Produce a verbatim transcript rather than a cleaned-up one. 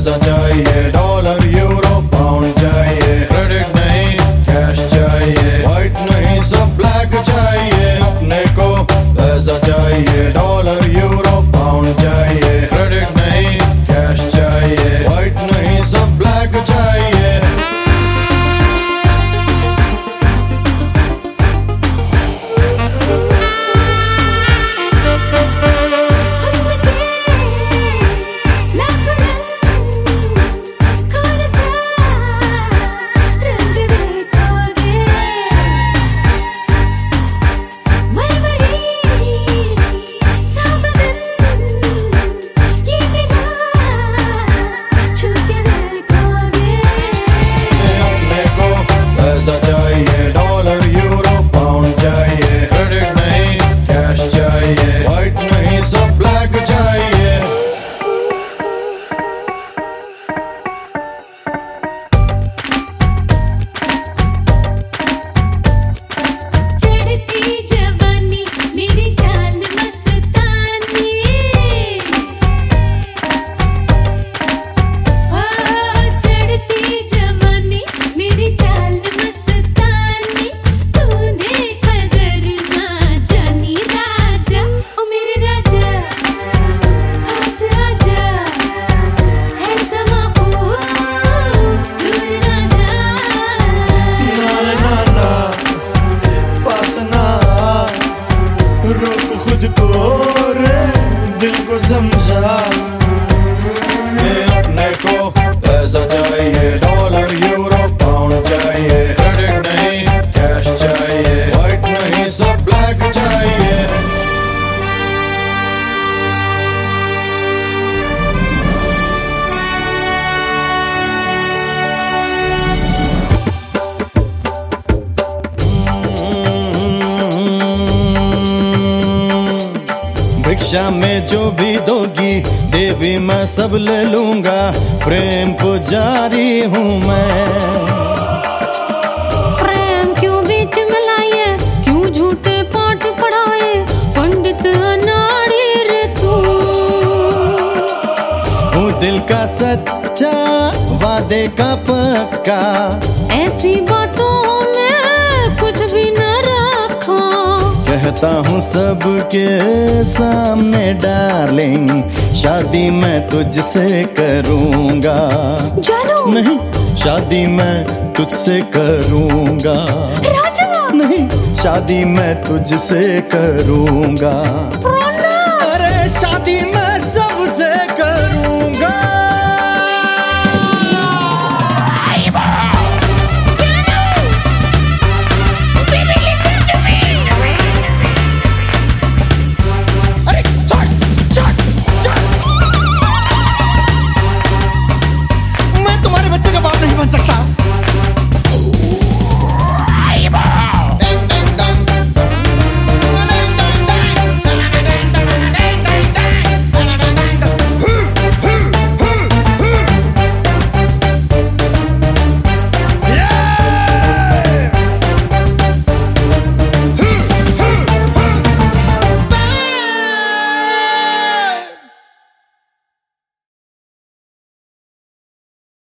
पैसा चाहिए, dollar euro pound चाहिए, क्रेडिट नहीं कैश चाहिए, व्हाइट नहीं सब ब्लैक चाहिए। अपने को पैसा चाहिए, डॉलर यूरो पाउंड चाहिए, क्रेडिट नहीं कैश चाहिए, व्हाइट नहीं सब ब्लैक चाहिए। पैसा चाहिए, डॉलर यूरो पाउंड चाहिए, क्रेडिट नहीं कैश चाहिए, व्हाइट नहीं सब ब्लैक चाहिए। चढ़ती जवानी मेरी जान मस्तानी, हो चढ़ती जवानी मेरी जान मस्तानी, तूने कदर ना जानी राजा, ओ मेरे राजा पास आजा, है समा खूब दूर ना जा। ना ना ना पास ना रोक खुद को रे, दिल को समझा। अपने को पैसा चाहिए, डॉलर यूरो पाउंड चाहिए, क्रेडिट नहीं कैश चाहिए, व्हाइट नहीं सब ब्लैक चाहिए। भिक्षा में जो भी दोगी देवी मैं सब ले लूंगा, प्रेम पुजारी हूँ मैं। प्रेम क्यों बीच मिलाए, क्यों झूठे पाठ पढ़ाए, पंडित अनाड़ी रे तू। हूँ दिल का सच्चा वादे का पक्का, ऐसी बातों में कुछ भी न रखा। कहता हूँ सबके सामने डार्लिंग, शादी मैं तुझसे करूँगा। जानू नहीं शादी मैं तुझसे करूँगा। राजा नहीं शादी मैं तुझसे करूँगा।